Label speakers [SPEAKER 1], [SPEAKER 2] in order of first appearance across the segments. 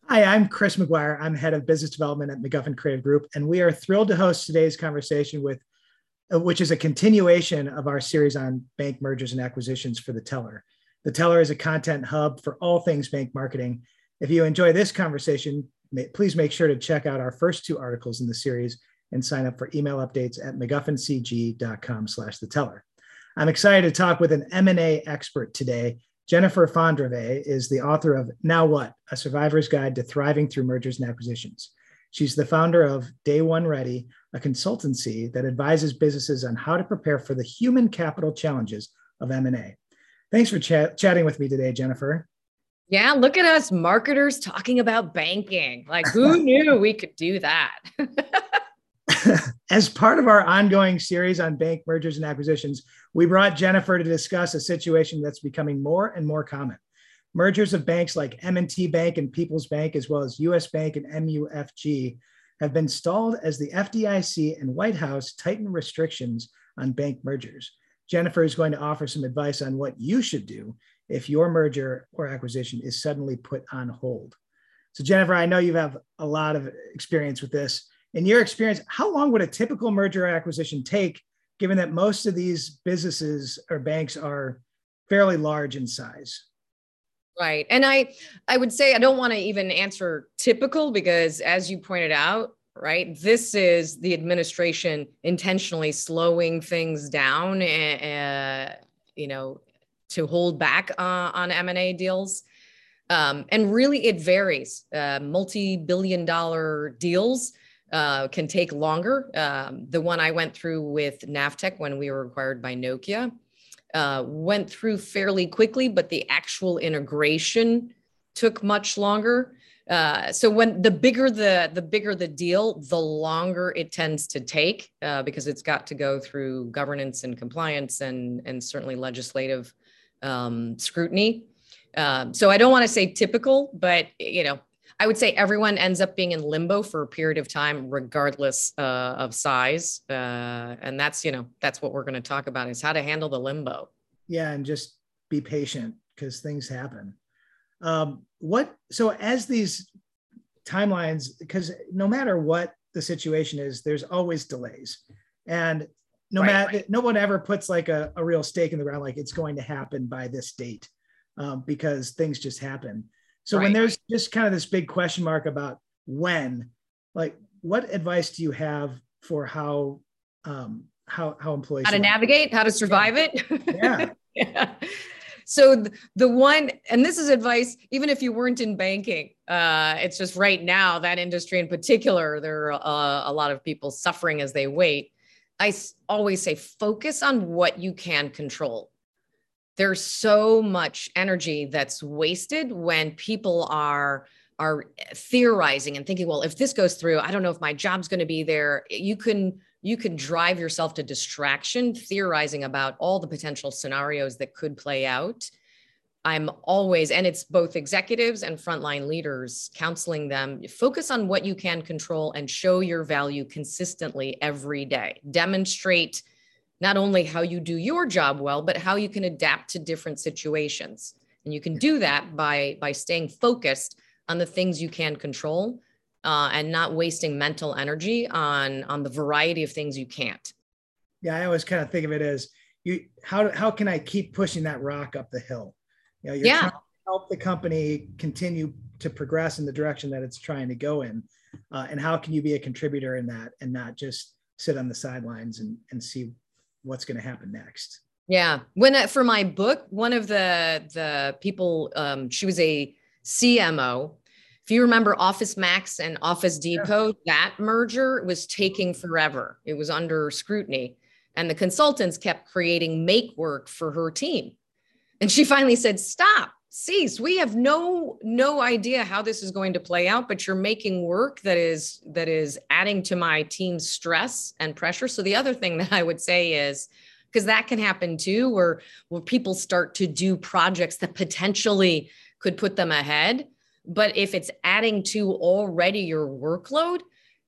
[SPEAKER 1] Hi, I'm Chris McGuire. I'm head of business development at McGuffin Creative Group, and we are thrilled to host today's conversation which is a continuation of our series on bank mergers and acquisitions for The Teller. The Teller is a content hub for all things bank marketing. If you enjoy this conversation, please make sure to check out our first two articles in the series and sign up for email updates at mcguffincg.com/The Teller. I'm excited to talk with an M&A expert today. Jennifer Fondrave is the author of Now What? A Survivor's Guide to Thriving Through Mergers and Acquisitions. She's the founder of Day One Ready, a consultancy that advises businesses on how to prepare for the human capital challenges of M&A. Thanks for chatting with me today, Jennifer.
[SPEAKER 2] Yeah, look at us marketers talking about banking. Like, who knew we could do that?
[SPEAKER 1] As part of our ongoing series on bank mergers and acquisitions, we brought Jennifer to discuss a situation that's becoming more and more common. Mergers of banks like M&T Bank and People's Bank, as well as US Bank and MUFG, have been stalled as the FDIC and White House tighten restrictions on bank mergers. Jennifer is going to offer some advice on what you should do if your merger or acquisition is suddenly put on hold. So Jennifer, I know you have a lot of experience with this. In your experience, how long would a typical merger or acquisition take, given that most of these businesses or banks are fairly large in size?
[SPEAKER 2] Right. And I would say I don't want to even answer typical because, as you pointed out, right, this is the administration intentionally slowing things down, to hold back on M&A deals. And really, it varies. Multi-billion-dollar deals can take longer. The one I went through with Navteq when we were acquired by Nokia went through fairly quickly, but the actual integration took much longer. So when the bigger the deal, the longer it tends to take because it's got to go through governance and compliance and certainly legislative scrutiny. So I don't want to say typical, but I would say everyone ends up being in limbo for a period of time, regardless of size. And that's what we're going to talk about is how to handle the limbo.
[SPEAKER 1] Yeah. And just be patient because things happen. So as these timelines, because no matter what the situation is, there's always delays. And no one ever puts like a real stake in the ground, like it's going to happen by this date because things just happen. So when there's just kind of this big question mark about when, like, what advice do you have for how employees
[SPEAKER 2] how to navigate, how to survive it?
[SPEAKER 1] Yeah.
[SPEAKER 2] Yeah. So the one, and this is advice, even if you weren't in banking, it's just right now, that industry in particular, there are a lot of people suffering as they wait. I always say, focus on what you can control. There's so much energy that's wasted when people are theorizing and thinking, well, if this goes through, I don't know if my job's going to be there. You can drive yourself to distraction, theorizing about all the potential scenarios that could play out. I'm always, and it's both executives and frontline leaders, counseling them, focus on what you can control and show your value consistently every day. Demonstrate not only how you do your job well, but how you can adapt to different situations. And you can do that by staying focused on the things you can control and not wasting mental energy on the variety of things you can't.
[SPEAKER 1] Yeah, I always kind of think of it as how can I keep pushing that rock up the hill? You're trying to help the company continue to progress in the direction that it's trying to go in. And how can you be a contributor in that and not just sit on the sidelines and see what's going to happen next?
[SPEAKER 2] Yeah. For my book, one of the people, she was a CMO. If you remember Office Max and Office Depot, that merger was taking forever. It was under scrutiny. And the consultants kept creating make work for her team. And she finally said, stop, cease. We have no idea how this is going to play out, but you're making work that is adding to my team's stress and pressure. So the other thing that I would say is, because that can happen too, where people start to do projects that potentially could put them ahead. But if it's adding to already your workload,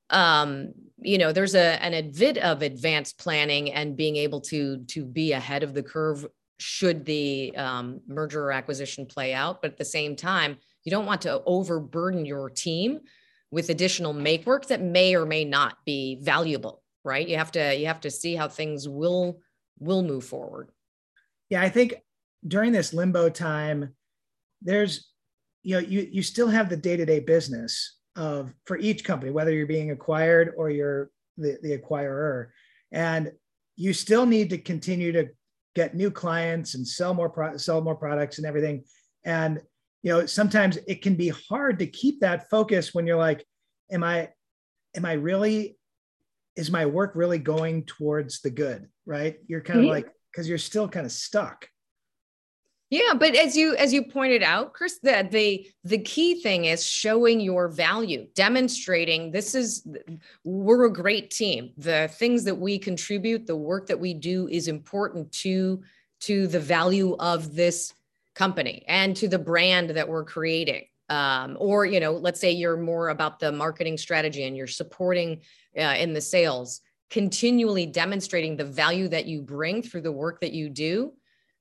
[SPEAKER 2] there's an bit of advanced planning and being able to be ahead of the curve should the merger or acquisition play out. But at the same time, You don't want to overburden your team with additional make work that may or may not be valuable, right? You have to see how things will move forward.
[SPEAKER 1] Yeah, I think during this limbo time, there's, you still have the day-to-day business of for each company, whether you're being acquired or you're the acquirer, and you still need to continue to get new clients and sell more products and everything. And sometimes it can be hard to keep that focus when you're like, am I really, is my work really going towards the good, right? You're kind of like, because you're still kind of stuck.
[SPEAKER 2] Yeah, but as you pointed out, Chris, that the key thing is showing your value, demonstrating we're a great team. The things that we contribute, the work that we do is important to the value of this company and to the brand that we're creating. Or, let's say you're more about the marketing strategy and you're supporting in the sales, continually demonstrating the value that you bring through the work that you do.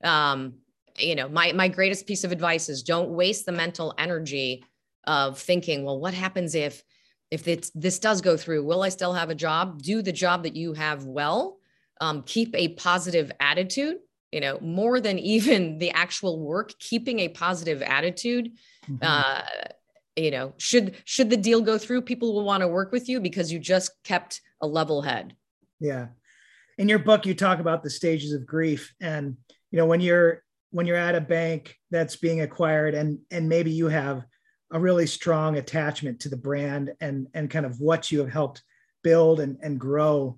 [SPEAKER 2] My greatest piece of advice is don't waste the mental energy of thinking, well, what happens if this does go through? Will I still have a job? Do the job that you have well. Keep a positive attitude, more than even the actual work, keeping a positive attitude. Should the deal go through, people will want to work with you because you just kept a level head.
[SPEAKER 1] Yeah. In your book, you talk about the stages of grief, and, when you're at a bank that's being acquired and maybe you have a really strong attachment to the brand and kind of what you have helped build and grow.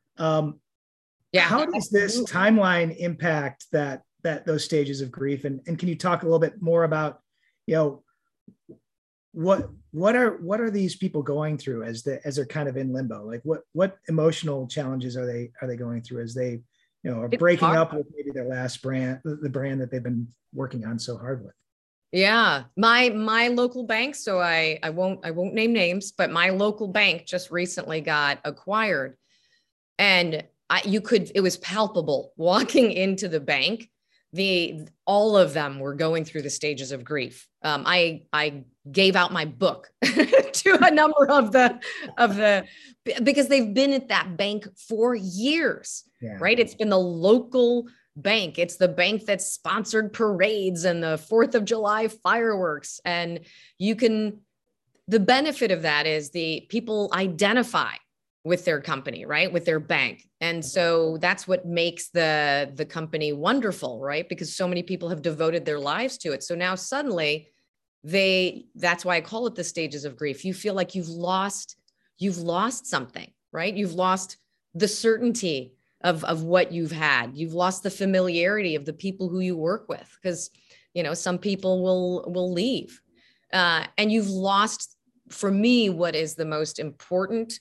[SPEAKER 1] How does this timeline impact those stages of grief? And can you talk a little bit more about, what are these people going through as they're kind of in limbo? Like what emotional challenges are they going through as they are breaking up with maybe their last brand, the brand that they've been working on so hard with?
[SPEAKER 2] Yeah, my local bank. So I won't name names, but my local bank just recently got acquired, and it was palpable walking into the bank. All of them were going through the stages of grief. I gave out my book to a number of the because they've been at that bank for years, right? It's been the local bank. It's the bank that sponsored parades and the 4th of July fireworks. And the benefit of that is the people identify with their company, right? With their bank. And so that's what makes the company wonderful, right? Because so many people have devoted their lives to it. So now suddenly that's why I call it the stages of grief. You feel like you've lost something, right? You've lost the certainty of what you've had. You've lost the familiarity of the people who you work with, because, some people will leave. And you've lost, for me, what is the most important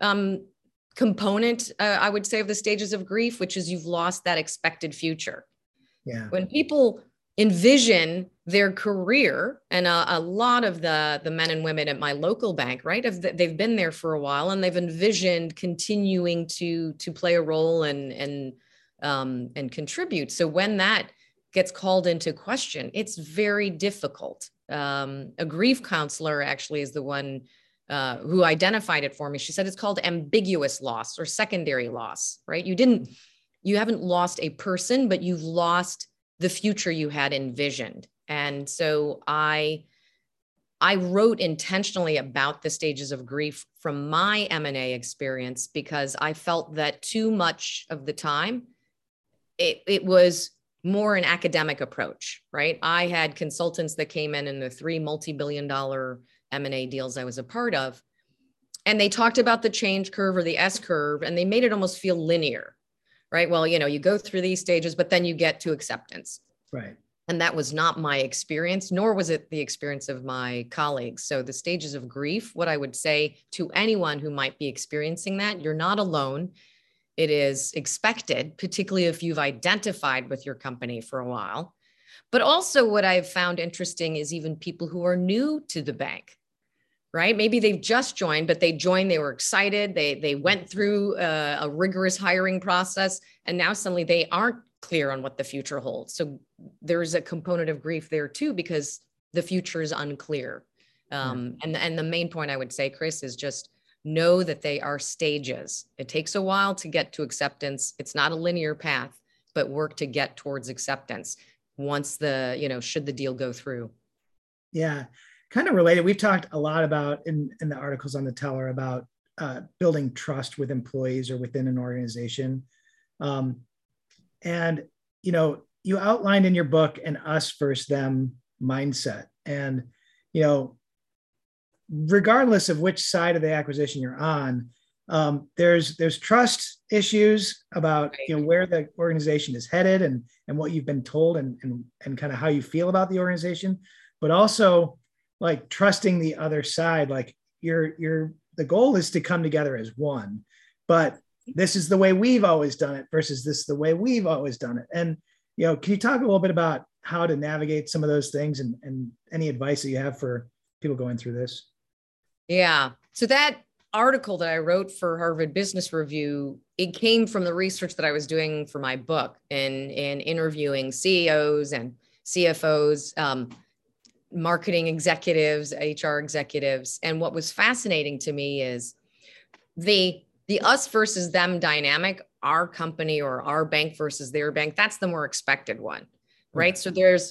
[SPEAKER 2] component, I would say, of the stages of grief, which is you've lost that expected future.
[SPEAKER 1] Yeah.
[SPEAKER 2] When people envision their career, and a lot of the men and women at my local bank, right, they've been there for a while and they've envisioned continuing to play a role and contribute. So when that gets called into question, it's very difficult. A grief counselor actually is the one who identified it for me. She said it's called ambiguous loss or secondary loss, right? You haven't lost a person, but you've lost the future you had envisioned. And so I wrote intentionally about the stages of grief from my M&A experience, because I felt that too much of the time it was more an academic approach, right? I had consultants that came in the 3 multi-billion-dollar M&A deals I was a part of, and they talked about the change curve or the S curve, and they made it almost feel linear, right? Well, you go through these stages, but then you get to acceptance.
[SPEAKER 1] Right.
[SPEAKER 2] And that was not my experience, nor was it the experience of my colleagues. So the stages of grief, what I would say to anyone who might be experiencing that, you're not alone. It is expected, particularly if you've identified with your company for a while. But also what I've found interesting is even people who are new to the bank, right? Maybe they've just joined, but they were excited. They went through a rigorous hiring process, and now suddenly they aren't clear on what the future holds. So there's a component of grief there too, because the future is unclear. And the main point I would say, Chris, is just know that they are stages. It takes a while to get to acceptance. It's not a linear path, but work to get towards acceptance once should the deal go through.
[SPEAKER 1] Yeah, kind of related. We've talked a lot about in the articles on the Teller about building trust with employees or within an organization. And, you outlined in your book an us versus them mindset. And, regardless of which side of the acquisition you're on, there's trust issues about where the organization is headed and what you've been told and kind of how you feel about the organization, but also like trusting the other side. Like the goal is to come together as one, but this is the way we've always done it versus this is the way we've always done it. And can you talk a little bit about how to navigate some of those things and any advice that you have for people going through this?
[SPEAKER 2] Yeah. So that article that I wrote for Harvard Business Review, it came from the research that I was doing for my book and interviewing CEOs and CFOs, marketing executives, HR executives. And what was fascinating to me is the us versus them dynamic, our company or our bank versus their bank, that's the more expected one, right? So there's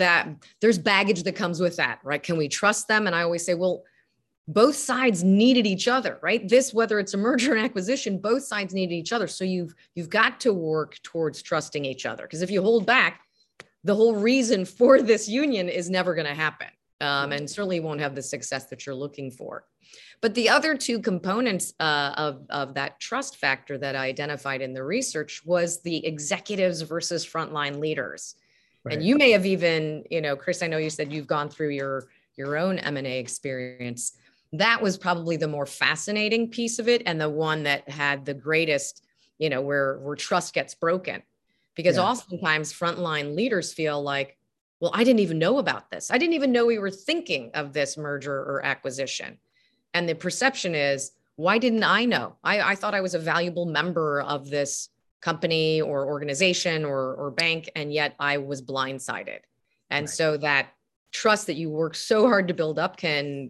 [SPEAKER 2] baggage that comes with that, right? Can we trust them? And I always say, well, both sides needed each other, right? Whether it's a merger and acquisition, both sides needed each other. So you've got to work towards trusting each other. Because if you hold back, the whole reason for this union is never going to happen. And certainly won't have the success that you're looking for. But the other two components of that trust factor that I identified in the research was the executives versus frontline leaders. Right. And you may have even, Chris, I know you said you've gone through your own M&A experience. That was probably the more fascinating piece of it and the one that had the greatest, where trust gets broken. Because oftentimes frontline leaders feel like, well, I didn't even know about this. I didn't even know we were thinking of this merger or acquisition. And the perception is, why didn't I know? I thought I was a valuable member of this company or organization or bank, and yet I was blindsided. And so that trust that you work so hard to build up can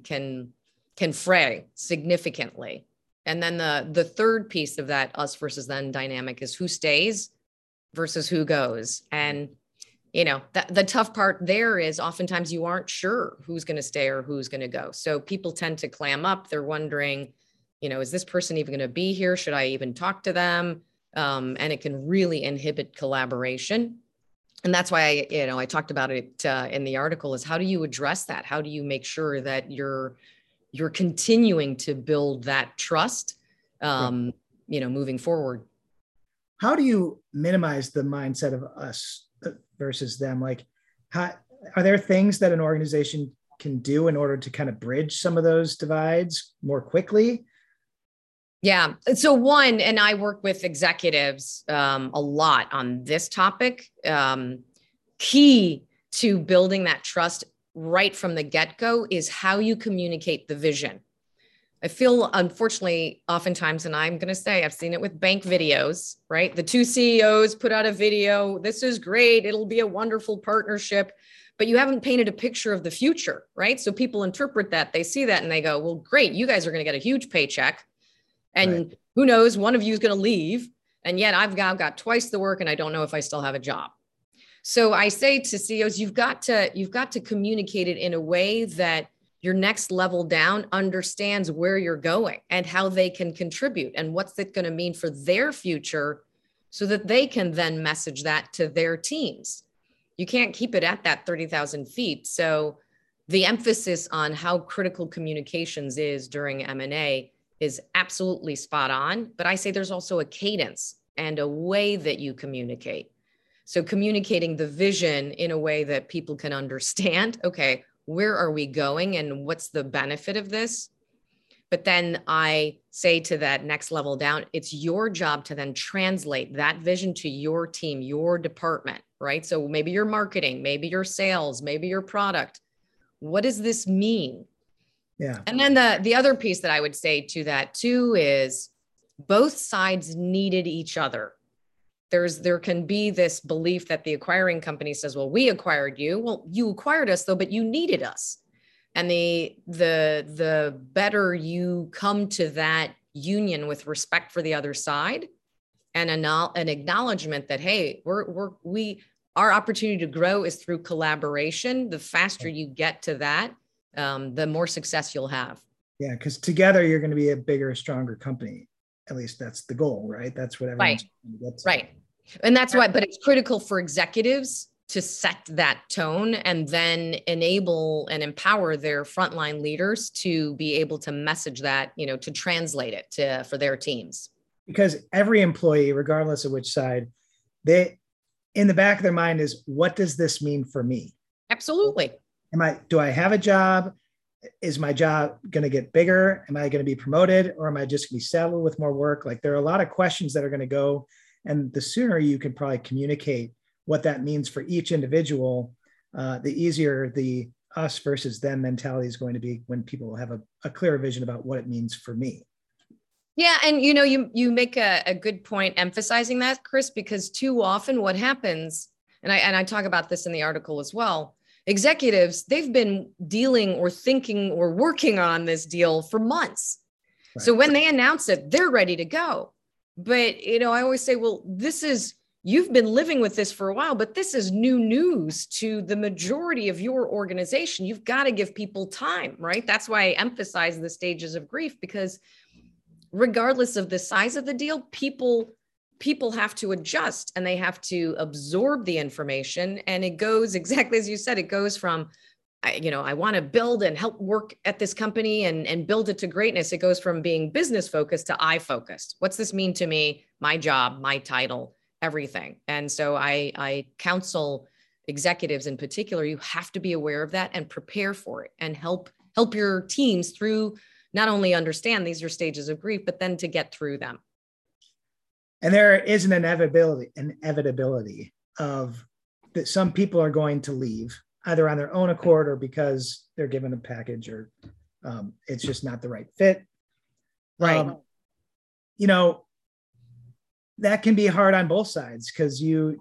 [SPEAKER 2] fray significantly. And then the third piece of that us versus them dynamic is who stays versus who goes. And the tough part there is oftentimes you aren't sure who's going to stay or who's going to go. So people tend to clam up. They're wondering, is this person even going to be here? Should I even talk to them? And it can really inhibit collaboration. And that's why I talked about it in the article is how do you address that? How do you make sure that you're continuing to build that trust, moving forward?
[SPEAKER 1] How do you minimize the mindset of us versus them? Like, are there things that an organization can do in order to kind of bridge some of those divides more quickly?
[SPEAKER 2] Yeah. So one, and I work with executives a lot on this topic, key to building that trust right from the get-go is how you communicate the vision. I feel, unfortunately, oftentimes, and I'm going to say, I've seen it with bank videos, right? The two CEOs put out a video. This is great. It'll be a wonderful partnership, but you haven't painted a picture of the future, right? So people interpret that, they see that and they go, well, great. You guys are going to get a huge paycheck. And who knows, one of you is going to leave. And yet I've got twice the work and I don't know if I still have a job. So I say to CEOs, you've got to communicate it in a way that your next level down understands where you're going and how they can contribute and what's it going to mean for their future so that they can then message that to their teams. You can't keep it at that 30,000 feet. So the emphasis on how critical communications is during M&A is absolutely spot on. But I say there's also a cadence and a way that you communicate. So communicating the vision in a way that people can understand, okay, where are we going and what's the benefit of this? But then I say to that next level down, it's your job to then translate that vision to your team, your department, right? So maybe your marketing, maybe your sales, maybe your product. What does this mean?
[SPEAKER 1] Yeah.
[SPEAKER 2] And then the other piece that I would say to that too is both sides needed each other. there can be this belief that the acquiring company says, well, we acquired you. Well, you acquired us though, but you needed us. And the better you come to that union with respect for the other side and an acknowledgement that, hey, our opportunity to grow is through collaboration. The faster you get to that, the more success you'll have.
[SPEAKER 1] Yeah, because together you're going to be a bigger, stronger company. At least that's the goal, right? That's what everyone's trying to get to.
[SPEAKER 2] Right. And that's why, but it's critical for executives to set that tone and then enable and empower their frontline leaders to be able to message that, to translate it for their teams.
[SPEAKER 1] Because every employee, regardless of which side, they, in the back of their mind is, what does this mean for me?
[SPEAKER 2] Absolutely.
[SPEAKER 1] Do I have a job? Is my job going to get bigger? Am I going to be promoted, or am I just going to be saddled with more work? Like, there are a lot of questions that are going to go, and the sooner you can probably communicate what that means for each individual, the easier the us versus them mentality is going to be when people have a clearer vision about what it means for me.
[SPEAKER 2] Yeah. And, you make a good point emphasizing that, Chris, because too often what happens, and I talk about this in the article as well, executives, they've been dealing or thinking or working on this deal for months. Right. So when they announce it, they're ready to go. But, I always say, well, you've been living with this for a while, but this is new news to the majority of your organization. You've got to give people time, right? That's why I emphasize the stages of grief, because regardless of the size of the deal, people have to adjust and they have to absorb the information. And it goes exactly as you said, it goes from, I want to build and help work at this company and build it to greatness. It goes from being business focused to I focused. What's this mean to me? My job, my title, everything. And so I counsel executives in particular, you have to be aware of that and prepare for it and help your teams through, not only understand these are stages of grief, but then to get through them.
[SPEAKER 1] And there is an inevitability of that some people are going to leave either on their own accord or because they're given a package or it's just not the right fit.
[SPEAKER 2] Right.
[SPEAKER 1] That can be hard on both sides because the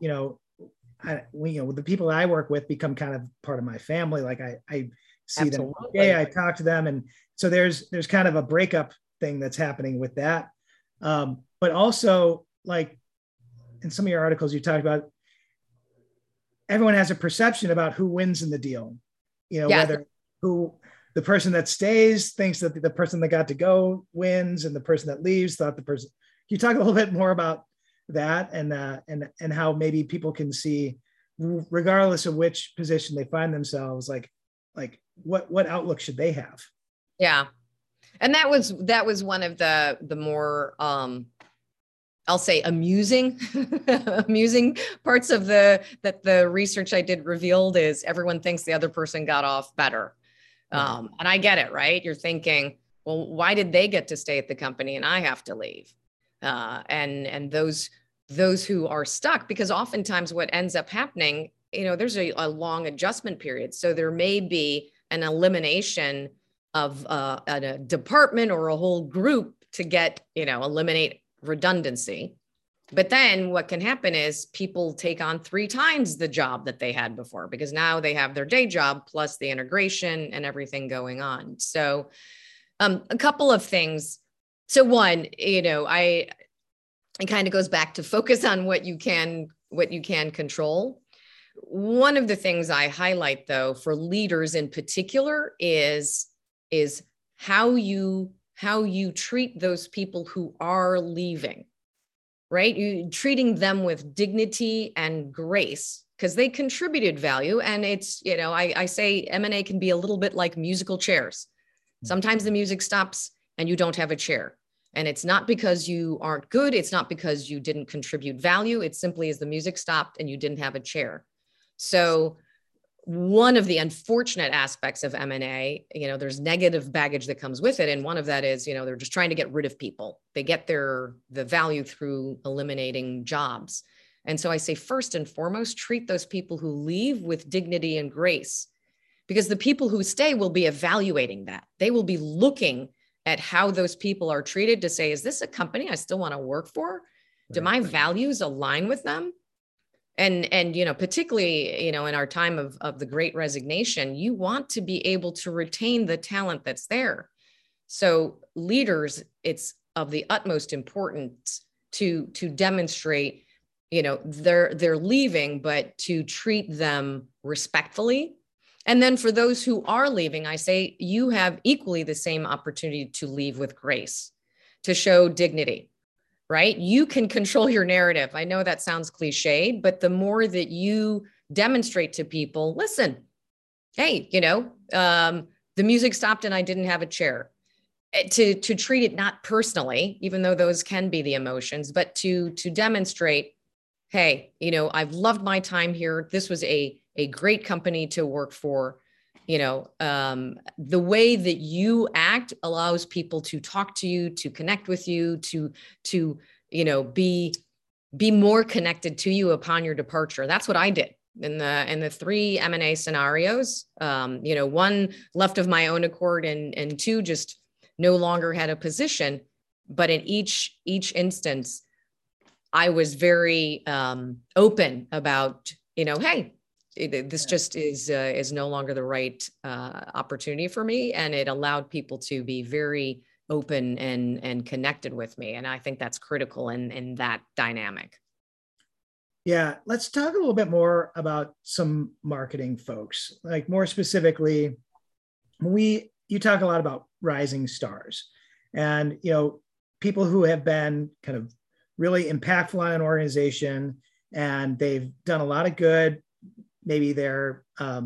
[SPEAKER 1] people I work with become kind of part of my family. Like I see Absolutely. Them. Yeah, I talk to them. And so there's kind of a breakup thing that's happening with that. But also, like in some of your articles, you talked about everyone has a perception about who wins in the deal, whether the person that stays thinks that the person that got to go wins and the person that leaves thought the person. Can you talk a little bit more about that and how maybe people can see, regardless of which position they find themselves, like what outlook should they have?
[SPEAKER 2] Yeah. And that was one of the more, I'll say amusing parts of that the research I did revealed is everyone thinks the other person got off better. And I get it, right? You're thinking, well, why did they get to stay at the company and I have to leave? And those who are stuck, because oftentimes what ends up happening, there's a long adjustment period. So there may be an elimination of a department or a whole group to eliminate redundancy. But then what can happen is people take on 3 times the job that they had before, because now they have their day job plus the integration and everything going on. So a couple of things. So one, it kind of goes back to focus on what you can control. One of the things I highlight though, for leaders in particular is how you treat those people who are leaving, right? You treating them with dignity and grace because they contributed value. And it's, I say M&A can be a little bit like musical chairs. Sometimes the music stops and you don't have a chair. And it's not because you aren't good. It's not because you didn't contribute value. It simply is the music stopped and you didn't have a chair. So one of the unfortunate aspects of M&A, there's negative baggage that comes with it. And one of that is, they're just trying to get rid of people. They get the value through eliminating jobs. And so I say, first and foremost, treat those people who leave with dignity and grace, because the people who stay will be evaluating that. They will be looking at how those people are treated to say, is this a company I still want to work for? Do my values align with them? And particularly, in our time of the Great Resignation, you want to be able to retain the talent that's there. So leaders, it's of the utmost importance to demonstrate, they're leaving, but to treat them respectfully. And then for those who are leaving, I say you have equally the same opportunity to leave with grace, to show dignity, right? You can control your narrative. I know that sounds cliched, but the more that you demonstrate to people, listen, hey, the music stopped and I didn't have a chair. To treat it not personally, even though those can be the emotions, but to demonstrate, hey, I've loved my time here. This was a great company to work for. The way that you act allows people to talk to you, to connect with you, to be more connected to you upon your departure. That's what I did in the 3 M&A scenarios. One left of my own accord, and 2 just no longer had a position. But in each instance, I was very open about, hey, this just is no longer the right opportunity for me. And it allowed people to be very open and connected with me. And I think that's critical in that dynamic.
[SPEAKER 1] Yeah, let's talk a little bit more about some marketing folks. Like more specifically, you talk a lot about rising stars, and people who have been kind of really impactful on an organization, and they've done a lot of good. Maybe they've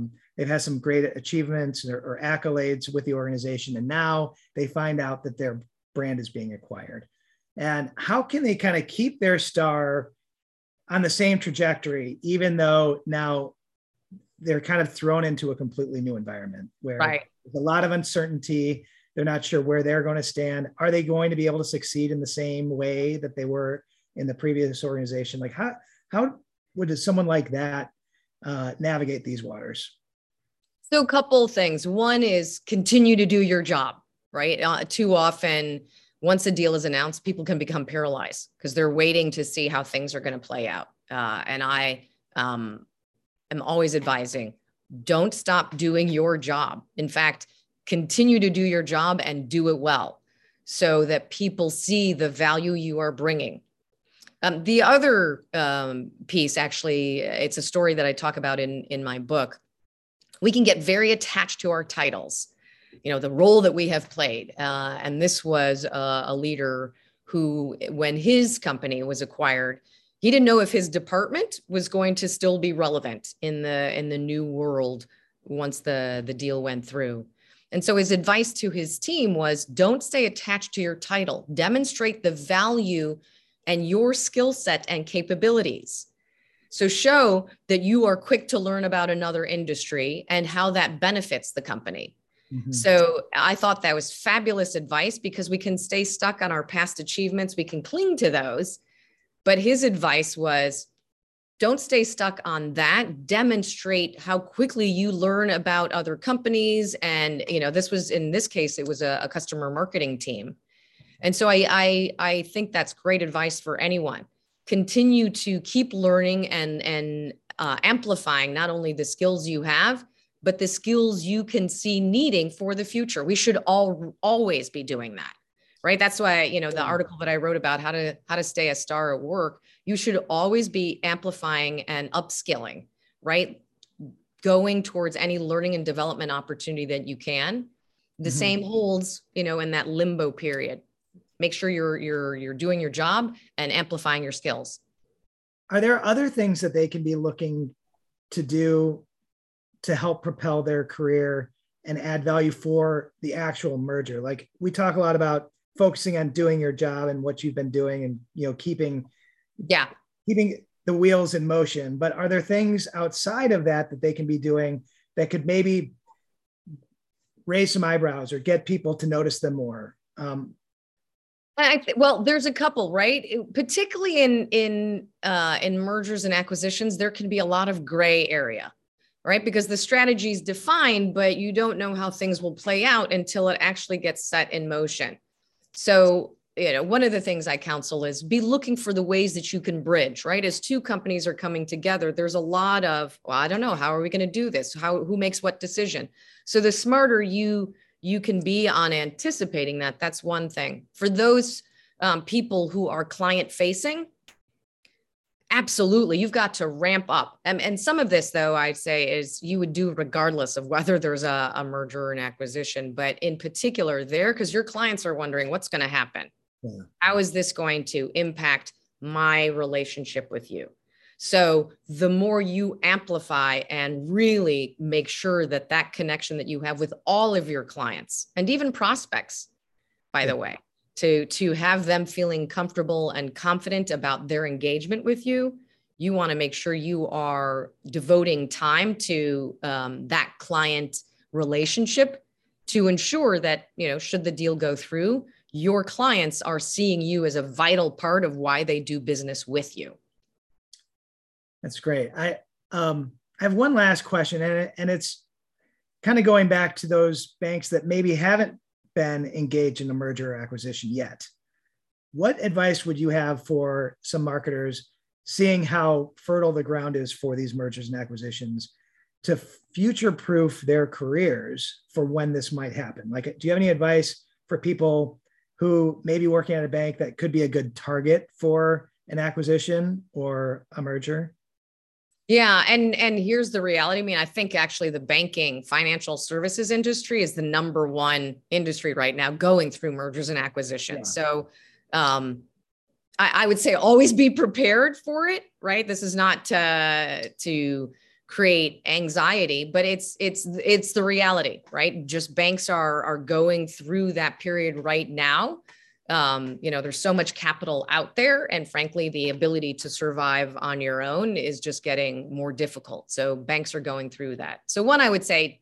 [SPEAKER 1] had some great achievements or accolades with the organization, and now they find out that their brand is being acquired. And how can they kind of keep their star on the same trajectory, even though now they're kind of thrown into a completely new environment where there's a lot of uncertainty. They're not sure where they're going to stand. Are they going to be able to succeed in the same way that they were in the previous organization? Like how would someone like that navigate these waters?
[SPEAKER 2] So a couple of things. One is continue to do your job, right? Too often, once a deal is announced, people can become paralyzed because they're waiting to see how things are going to play out. And I am always advising, don't stop doing your job. In fact, continue to do your job and do it well so that people see the value you are bringing. The other piece, actually, it's a story that I talk about in my book. We can get very attached to our titles, the role that we have played. And this was a leader who, when his company was acquired, he didn't know if his department was going to still be relevant in the new world once the deal went through. And so his advice to his team was, don't stay attached to your title. Demonstrate the value and your skill set and capabilities. So show that you are quick to learn about another industry and how that benefits the company. Mm-hmm. So I thought that was fabulous advice because we can stay stuck on our past achievements. We can cling to those. But his advice was, don't stay stuck on that. Demonstrate how quickly you learn about other companies. And, this was, in this case, it was a customer marketing team. And so I think that's great advice for anyone. Continue to keep learning and amplifying not only the skills you have, but the skills you can see needing for the future. We should always be doing that, right? That's why, the article that I wrote about how to stay a star at work, you should always be amplifying and upskilling, right? Going towards any learning and development opportunity that you can. The same holds, in that limbo period. Make sure you're doing your job and amplifying your skills.
[SPEAKER 1] Are there other things that they can be looking to do to help propel their career and add value for the actual merger? Like we talk a lot about focusing on doing your job and what you've been doing and, keeping the wheels in motion. But are there things outside of that they can be doing that could maybe raise some eyebrows or get people to notice them more?
[SPEAKER 2] Well, there's a couple, right? Particularly in mergers and acquisitions, there can be a lot of gray area, right? Because the strategy is defined, but you don't know how things will play out until it actually gets set in motion. So one of the things I counsel is be looking for the ways that you can bridge, right? As two companies are coming together, there's a lot of, well, I don't know, how are we going to do this? Who makes what decision? So the smarter you can be on anticipating that, that's one thing. For those people who are client facing, absolutely, you've got to ramp up. And some of this, though, I'd say is you would do regardless of whether there's a merger or an acquisition, but in particular there, because your clients are wondering what's going to happen. Yeah. How is this going to impact my relationship with you? So the more you amplify and really make sure that that connection that you have with all of your clients and even prospects, by the way, to have them feeling comfortable and confident about their engagement with you, you want to make sure you are devoting time to that client relationship to ensure that, should the deal go through, your clients are seeing you as a vital part of why they do business with you.
[SPEAKER 1] That's great. I have one last question, and it's kind of going back to those banks that maybe haven't been engaged in a merger or acquisition yet. What advice would you have for some marketers seeing how fertile the ground is for these mergers and acquisitions to future-proof their careers for when this might happen? Like, do you have any advice for people who may be working at a bank that could be a good target for an acquisition or a merger?
[SPEAKER 2] Yeah. And here's the reality. I mean, I think actually the banking financial services industry is the number one industry right now going through mergers and acquisitions. Yeah. So I would say always be prepared for it, right? This is not to create anxiety, but it's the reality, right? Just banks are going through that period right now. There's so much capital out there, and frankly, the ability to survive on your own is just getting more difficult. So banks are going through that. So one, I would say,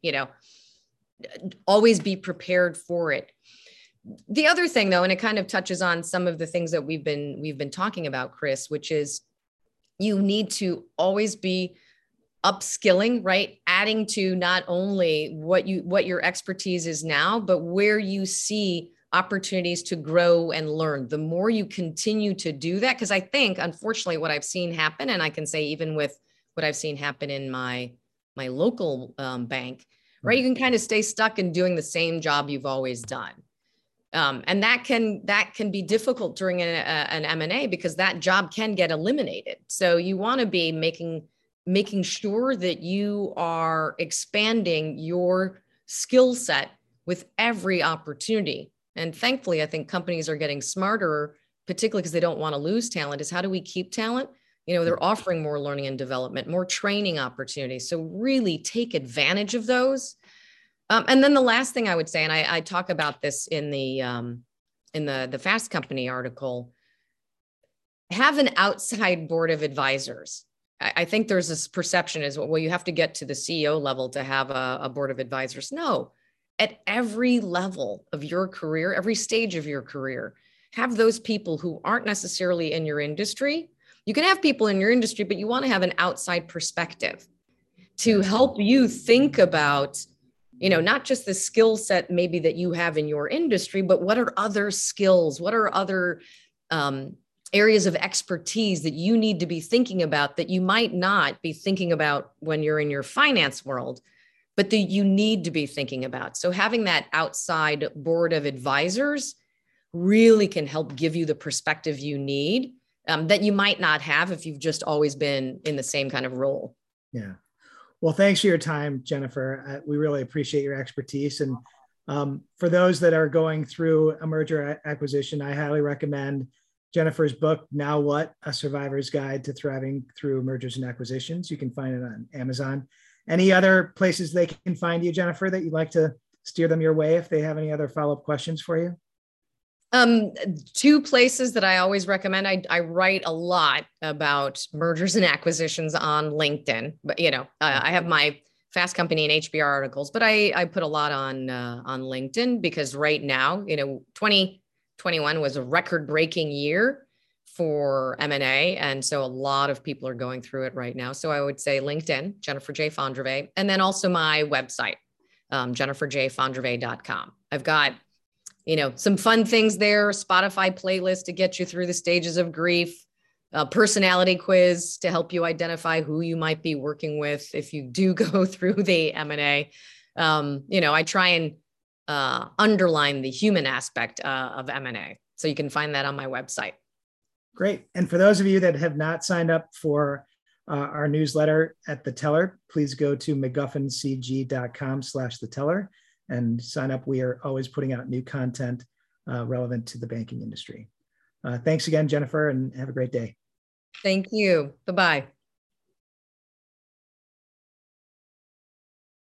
[SPEAKER 2] always be prepared for it. The other thing, though, and it kind of touches on some of the things that we've been talking about, Chris, which is you need to always be upskilling, right? Adding to not only what your expertise is now, but where you see opportunities to grow and learn. The more you continue to do that, because I think, unfortunately, what I've seen happen, and I can say even with what I've seen happen in my local bank, right? You can kind of stay stuck in doing the same job you've always done. And that can be difficult during an M&A because that job can get eliminated. So you want to be making sure that you are expanding your skill set with every opportunity. And thankfully, I think companies are getting smarter, particularly because they don't want to lose talent, is how do we keep talent? They're offering more learning and development, more training opportunities. So really take advantage of those. And then the last thing I would say, and I talk about this in the Fast Company article, have an outside board of advisors. I think there's this perception is, well, you have to get to the CEO level to have a board of advisors. No. At every level of your career, every stage of your career, have those people who aren't necessarily in your industry. You can have people in your industry, but you want to have an outside perspective to help you think about, not just the skill set maybe that you have in your industry, but what are other skills? What are other areas of expertise that you need to be thinking about that you might not be thinking about when you're in your finance world, but that you need to be thinking about. So having that outside board of advisors really can help give you the perspective you need that you might not have if you've just always been in the same kind of role.
[SPEAKER 1] Yeah. Well, thanks for your time, Jennifer. We really appreciate your expertise. And for those that are going through a merger acquisition, I highly recommend Jennifer's book, Now What? A Survivor's Guide to Thriving Through Mergers and Acquisitions. You can find it on Amazon. Any other places they can find you, Jennifer, that you'd like to steer them your way if they have any other follow-up questions for you?
[SPEAKER 2] Two places that I always recommend. I write a lot about mergers and acquisitions on LinkedIn, but I have my Fast Company and HBR articles, but I put a lot on LinkedIn because right now, 2021 was a record-breaking year for M&A. And so a lot of people are going through it right now. So I would say LinkedIn, Jennifer J. Fondreve, and then also my website, jenniferjfondreve.com. I've got some fun things there, Spotify playlist to get you through the stages of grief, a personality quiz to help you identify who you might be working with if you do go through the M&A. I try and underline the human aspect of M&A. So you can find that on my website.
[SPEAKER 1] Great. And for those of you that have not signed up for our newsletter at The Teller, please go to mcguffincg.com/The Teller and sign up. We are always putting out new content relevant to the banking industry. Thanks again, Jennifer, and have a great day.
[SPEAKER 2] Thank you. Bye-bye.